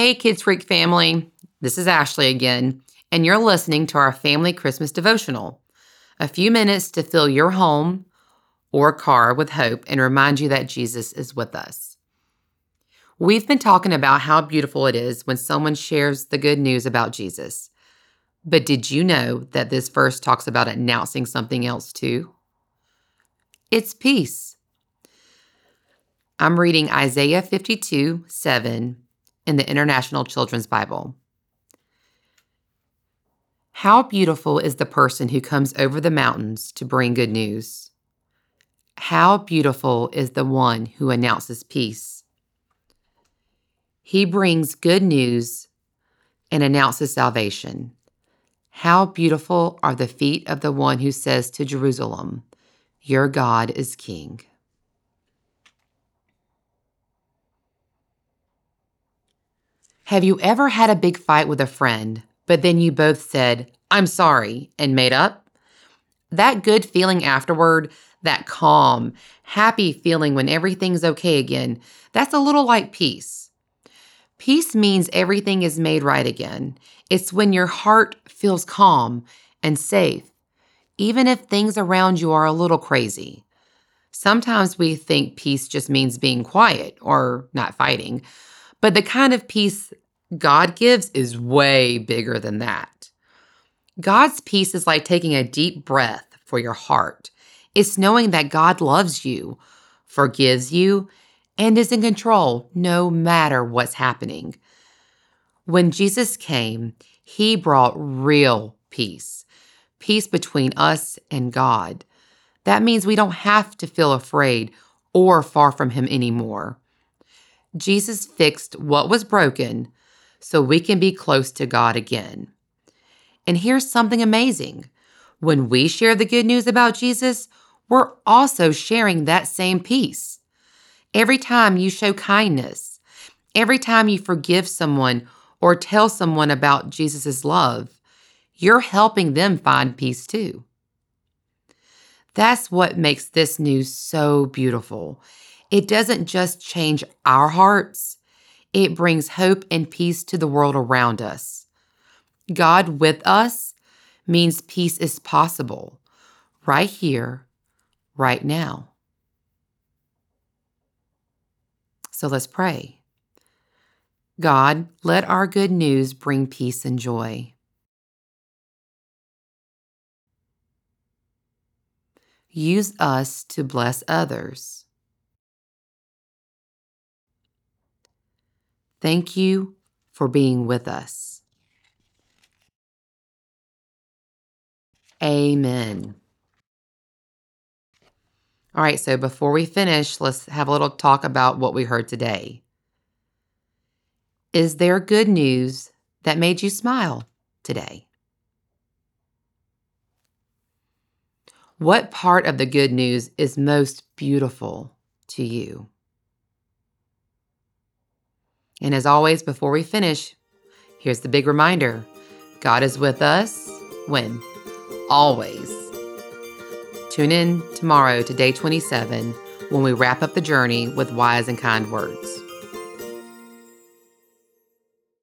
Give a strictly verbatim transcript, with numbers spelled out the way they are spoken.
Hey, Kids Freak family. This is Ashley again, and you're listening to our family Christmas devotional. A few minutes to fill your home or car with hope and remind you that Jesus is with us. We've been talking about how beautiful it is when someone shares the good news about Jesus. But did you know that this verse talks about announcing something else too? It's peace. I'm reading Isaiah fifty-two, seven in the International Children's Bible. How beautiful is the person who comes over the mountains to bring good news. How beautiful is the one who announces peace. He brings good news and announces salvation. How beautiful are the feet of the one who says to Jerusalem, "Your God is King." Have you ever had a big fight with a friend, but then you both said, "I'm sorry," and made up? That good feeling afterward, that calm, happy feeling when everything's okay again, that's a little like peace. Peace means everything is made right again. It's when your heart feels calm and safe, even if things around you are a little crazy. Sometimes we think peace just means being quiet or not fighting, but the kind of peace God gives is way bigger than that. God's peace is like taking a deep breath for your heart. It's knowing that God loves you, forgives you, and is in control no matter what's happening. When Jesus came, he brought real peace, peace between us and God. That means we don't have to feel afraid or far from him anymore. Jesus fixed what was broken so we can be close to God again. And here's something amazing. When we share the good news about Jesus, we're also sharing that same peace. Every time you show kindness, every time you forgive someone or tell someone about Jesus' love, you're helping them find peace too. That's what makes this news so beautiful. It doesn't just change our hearts, it brings hope and peace to the world around us. God with us means peace is possible, right here, right now. So let's pray. God, let our good news bring peace and joy. Use us to bless others. Thank you for being with us. Amen. All right, so before we finish, let's have a little talk about what we heard today. Is there good news that made you smile today? What part of the good news is most beautiful to you? And as always, before we finish, here's the big reminder. God is with us when? Always. Tune in tomorrow to day twenty-seven when we wrap up the journey with wise and kind words.